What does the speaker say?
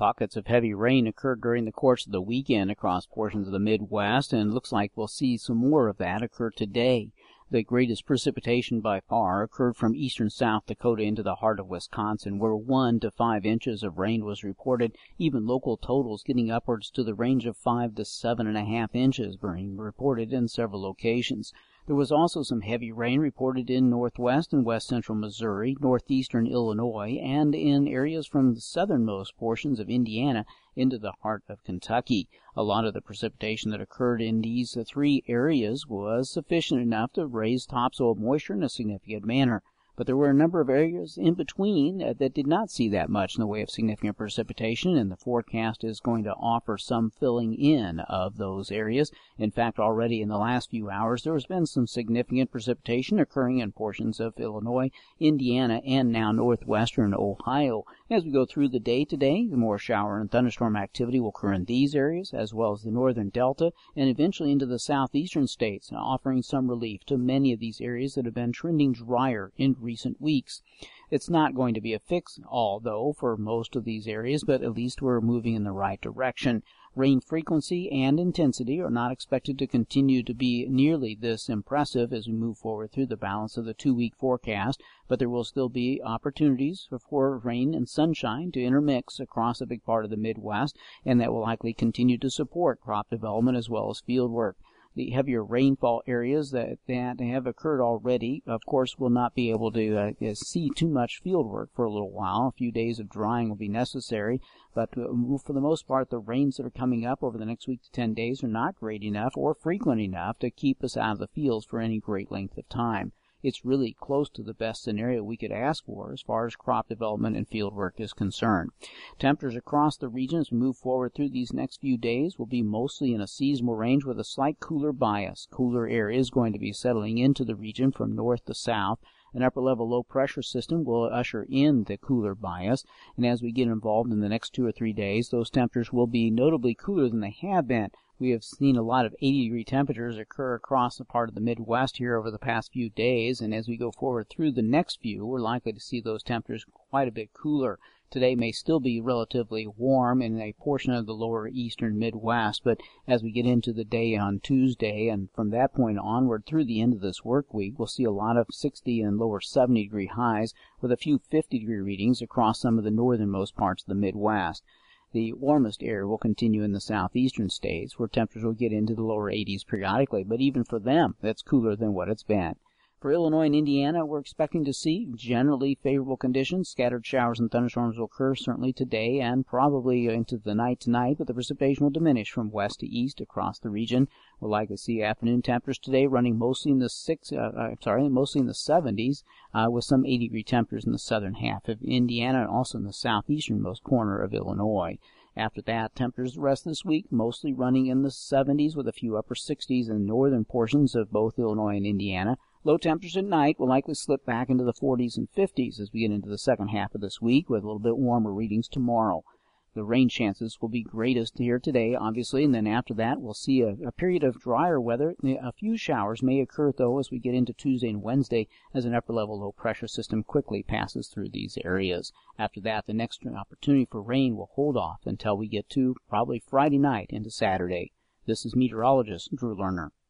Pockets of heavy rain occurred during the course of the weekend across portions of the Midwest, and it looks like we'll see some more of that occur today. The greatest precipitation by far occurred from eastern South Dakota into the heart of Wisconsin, where 1 to 5 inches of rain was reported, even local totals getting upwards to the range of 5 to 7.5 inches being reported in several locations. There was also some heavy rain reported in northwest and west central Missouri, northeastern Illinois, and in areas from the southernmost portions of Indiana into the heart of Kentucky. A lot of the precipitation that occurred in these three areas was sufficient enough to raise topsoil moisture in a significant manner. But there were a number of areas in between that did not see that much in the way of significant precipitation, and the forecast is going to offer some filling in of those areas. In fact, already in the last few hours, there has been some significant precipitation occurring in portions of Illinois, Indiana, and now northwestern Ohio. As we go through the day today, the more shower and thunderstorm activity will occur in these areas, as well as the northern delta, and eventually into the southeastern states, offering some relief to many of these areas that have been trending drier in recent weeks. It's not going to be a fix-all, though, for most of these areas, but at least we're moving in the right direction. Rain frequency and intensity are not expected to continue to be nearly this impressive as we move forward through the balance of the 2-week forecast, but there will still be opportunities for rain and sunshine to intermix across a big part of the Midwest, and that will likely continue to support crop development as well as field work. The heavier rainfall areas that have occurred already, of course, will not be able to see too much field work for a little while. A few days of drying will be necessary, but for the most part, the rains that are coming up over the next week to 10 days are not great enough or frequent enough to keep us out of the fields for any great length of time. It's really close to the best scenario we could ask for as far as crop development and field work is concerned. Temperatures across the region as we move forward through these next few days will be mostly in a seasonal range with a slight cooler bias. Cooler air is going to be settling into the region from north to south. An upper-level low-pressure system will usher in the cooler bias, and as we get involved in the next 2 or 3 days, those temperatures will be notably cooler than they have been. We have seen a lot of 80-degree temperatures occur across the part of the Midwest here over the past few days, and as we go forward through the next few, we're likely to see those temperatures quite a bit cooler. Today may still be relatively warm in a portion of the lower eastern Midwest, but as we get into the day on Tuesday and from that point onward through the end of this work week, we'll see a lot of 60 and lower 70-degree highs with a few 50-degree readings across some of the northernmost parts of the Midwest. The warmest air will continue in the southeastern states, where temperatures will get into the lower 80s periodically, but even for them, that's cooler than what it's been. For Illinois and Indiana, we're expecting to see generally favorable conditions. Scattered showers and thunderstorms will occur certainly today and probably into the night tonight, but the precipitation will diminish from west to east across the region. We'll likely see afternoon temperatures today running mostly in the 70s, with some 80-degree temperatures in the southern half of Indiana and also in the southeasternmost corner of Illinois. After that, temperatures the rest of this week mostly running in the 70s with a few upper 60s in northern portions of both Illinois and Indiana. Low temperatures at night will likely slip back into the 40s and 50s as we get into the second half of this week with a little bit warmer readings tomorrow. The rain chances will be greatest here today, obviously, and then after that we'll see a period of drier weather. A few showers may occur, though, as we get into Tuesday and Wednesday as an upper-level low-pressure system quickly passes through these areas. After that, the next opportunity for rain will hold off until we get to probably Friday night into Saturday. This is meteorologist Drew Lerner.